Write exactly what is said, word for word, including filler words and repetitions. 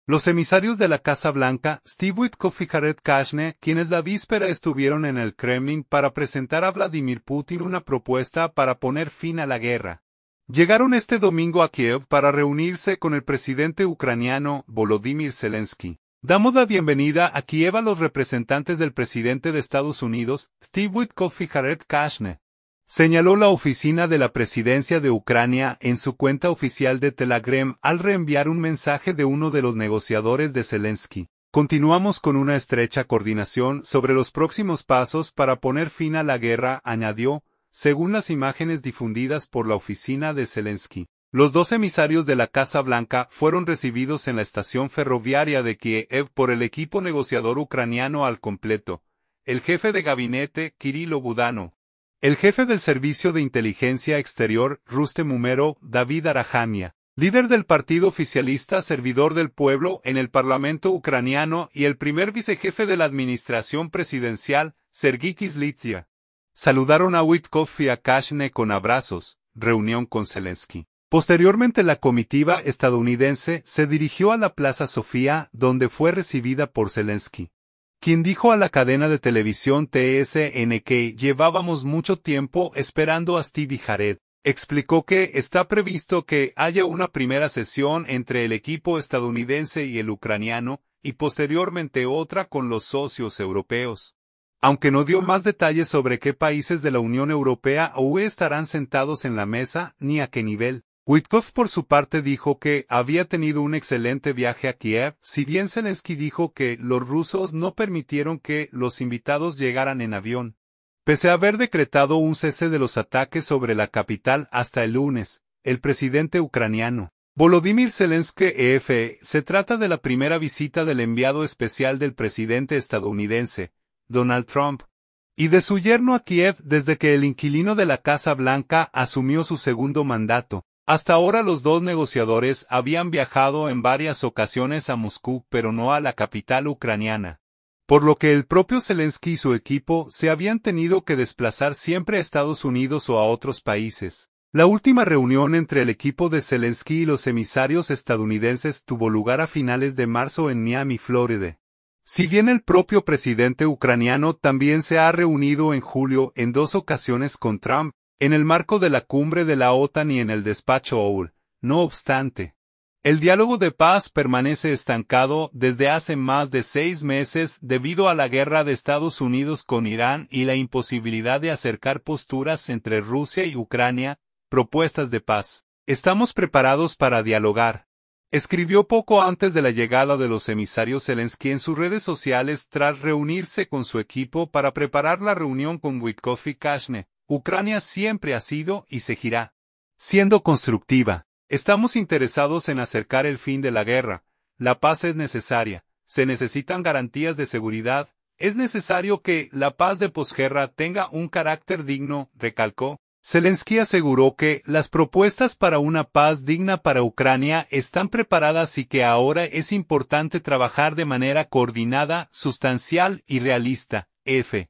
Los emisarios de la Casa Blanca, Steve Witkoff y Jared Kushner, quienes la víspera estuvieron en el Kremlin para presentar a Vladimir Putin una propuesta para poner fin a la guerra, llegaron este domingo a Kiev para reunirse con el presidente ucraniano Volodymyr Zelensky. Damos la bienvenida a Kiev a los representantes del presidente de Estados Unidos, Steve Witkoff y Jared Kushner, señaló la oficina de la presidencia de Ucrania en su cuenta oficial de Telegram al reenviar un mensaje de uno de los negociadores de Zelensky. Continuamos con una estrecha coordinación sobre los próximos pasos para poner fin a la guerra, añadió, según las imágenes difundidas por la oficina de Zelensky. Los dos emisarios de la Casa Blanca fueron recibidos en la estación ferroviaria de Kiev por el equipo negociador ucraniano al completo, el jefe de gabinete, Kirilo Budanov, el jefe del Servicio de Inteligencia Exterior, Rustem Umerov, David Arahamian, líder del partido oficialista Servidor del Pueblo en el Parlamento ucraniano y el primer vicejefe de la administración presidencial, Sergiy Kyslytsya. Saludaron a Witkoff y a Kushner con abrazos, reunión con Zelensky. Posteriormente la comitiva estadounidense se dirigió a la Plaza Sofía, donde fue recibida por Zelensky, quien dijo a la cadena de televisión T S N que llevábamos mucho tiempo esperando a Steve y Jared. Explicó que está previsto que haya una primera sesión entre el equipo estadounidense y el ucraniano, y posteriormente otra con los socios europeos. Aunque no dio más detalles sobre qué países de la Unión Europea o U E estarán sentados en la mesa, ni a qué nivel. Witkoff por su parte dijo que había tenido un excelente viaje a Kiev, si bien Zelensky dijo que los rusos no permitieron que los invitados llegaran en avión. Pese a haber decretado un cese de los ataques sobre la capital hasta el lunes, el presidente ucraniano, Volodymyr Zelensky E F, se trata de la primera visita del enviado especial del presidente estadounidense, Donald Trump, y de su yerno a Kiev desde que el inquilino de la Casa Blanca asumió su segundo mandato. Hasta ahora los dos negociadores habían viajado en varias ocasiones a Moscú pero no a la capital ucraniana, por lo que el propio Zelensky y su equipo se habían tenido que desplazar siempre a Estados Unidos o a otros países. La última reunión entre el equipo de Zelensky y los emisarios estadounidenses tuvo lugar a finales de marzo en Miami, Florida. Si bien el propio presidente ucraniano también se ha reunido en julio en dos ocasiones con Trump, en el marco de la cumbre de la OTAN y en el despacho Owl, no obstante, el diálogo de paz permanece estancado desde hace más de seis meses debido a la guerra de Estados Unidos con Irán y la imposibilidad de acercar posturas entre Rusia y Ucrania, propuestas de paz. Estamos preparados para dialogar, escribió poco antes de la llegada de los emisarios Zelensky en sus redes sociales tras reunirse con su equipo para preparar la reunión con Witkoff y Kushner. Ucrania siempre ha sido y seguirá siendo constructiva. Estamos interesados en acercar el fin de la guerra. La paz es necesaria. Se necesitan garantías de seguridad. Es necesario que la paz de posguerra tenga un carácter digno, recalcó. Zelensky aseguró que las propuestas para una paz digna para Ucrania están preparadas y que ahora es importante trabajar de manera coordinada, sustancial y realista. F.